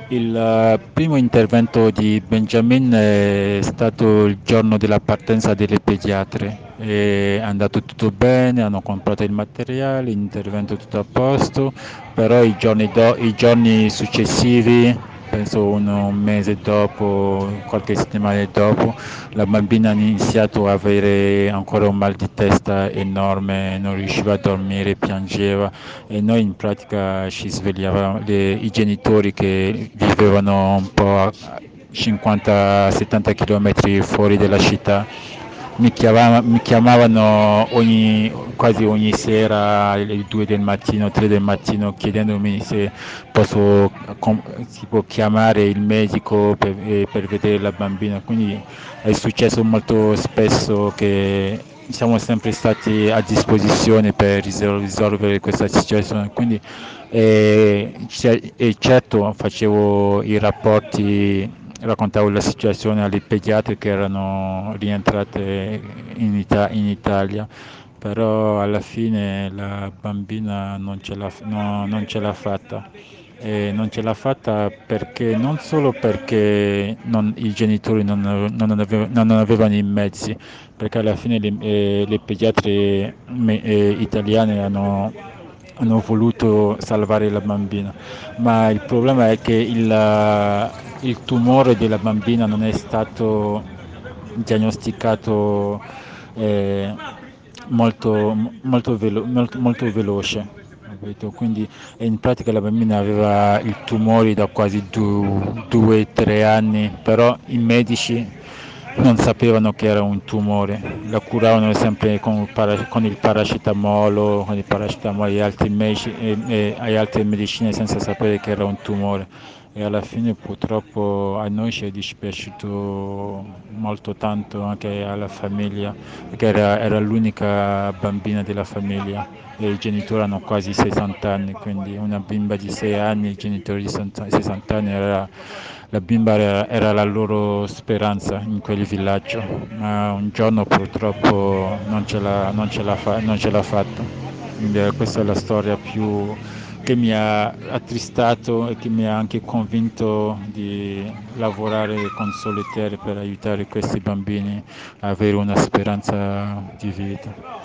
Il primo intervento di Benjamin è stato il giorno della partenza delle pediatre. È andato tutto bene, hanno comprato il materiale, l'intervento tutto a posto, però i giorni successivi, penso un mese dopo, qualche settimana dopo, la bambina ha iniziato a avere ancora un mal di testa enorme, non riusciva a dormire, piangeva e noi in pratica ci svegliavamo, i genitori che vivevano un po' a 50-70 km fuori dalla città mi chiamavano quasi ogni sera alle 2 del mattino, 3 del mattino chiedendomi se si può chiamare il medico per vedere la bambina. Quindi è successo molto spesso che siamo sempre stati a disposizione per risolvere questa situazione. Quindi, e certo facevo i rapporti, raccontavo la situazione alle pediatre che erano rientrate in Italia, però alla fine la bambina non ce l'ha fatta. E non ce l'ha fatta perché non solo perché i genitori non avevano i mezzi, perché alla fine le pediatre italiane hanno voluto salvare la bambina, ma il problema è che il tumore della bambina non è stato diagnosticato eh, molto veloce. Capito? Quindi in pratica la bambina aveva il tumore da quasi 2 o 3 anni, però i medici non sapevano che era un tumore, la curavano sempre con il paracetamolo e altri e altre medicine senza sapere che era un tumore. E alla fine purtroppo a noi ci è dispiaciuto molto tanto, anche alla famiglia, perché era l'unica bambina della famiglia e i genitori hanno quasi 60 anni, quindi una bimba di 6 anni, i genitori di 60 anni, la bimba era la loro speranza in quel villaggio, ma un giorno purtroppo non ce l'ha fatta. Quindi questa è la storia più che mi ha attristato e che mi ha anche convinto di lavorare con Solitaire per aiutare questi bambini a avere una speranza di vita.